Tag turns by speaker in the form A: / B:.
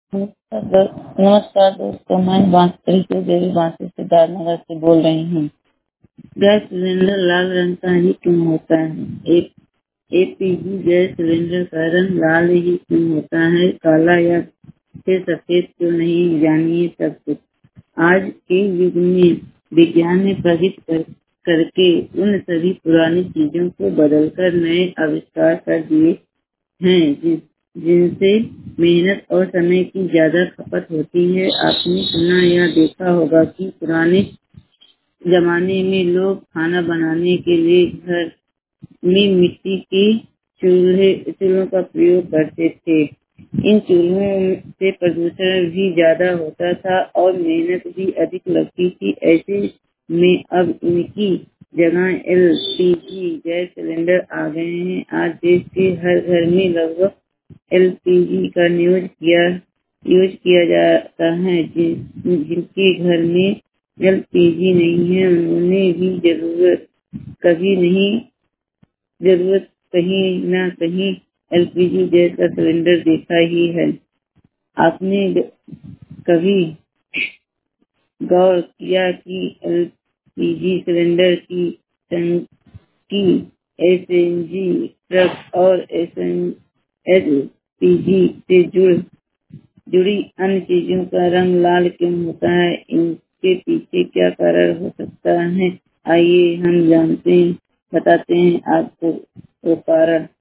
A: नमस्कार दोस्तों, मैं बांसुरी से देवी बांसुरी सिद्धार्थनगर से बोल रही हूँ। गैस सिलेंडर लाल रंग का ही क्यों होता है? एक एलपीजी गैस सिलेंडर का रंग लाल ही क्यों होता है? काला या फिर सफेद क्यों नहीं? जानिए सब कुछ। आज के युग में विज्ञान ने करके उन सभी पुरानी चीजों को बदलकर नए आविष्कार कर दिए हैं जिनसे मेहनत और समय की ज्यादा खपत होती है। आपने सुना या देखा होगा कि पुराने जमाने में लोग खाना बनाने के लिए घर में मिट्टी के चूल्हों का प्रयोग करते थे। इन चूल्हों से प्रदूषण भी ज्यादा होता था और मेहनत भी अधिक लगती थी। ऐसे में अब इनकी जगह एलपीजी गैस सिलेंडर आ गए हैं। आज देश के हर घर में लगभग एलपीजी का यूज किया जाता है। जिनके घर में एलपीजी नहीं है उन्होंने भी जरूरत कहीं न कहीं एलपीजी गैस का सिलेंडर देखा ही है। आपने कभी गौर किया कि एलपीजी सिलेंडर की टंकी एसएनजी ट्रक और एलपीजी से जुड़ी अन्य चीजों का रंग लाल क्यों होता है? इनके पीछे क्या कारण हो सकता है? आइए हम बताते हैं आपको वो कारण।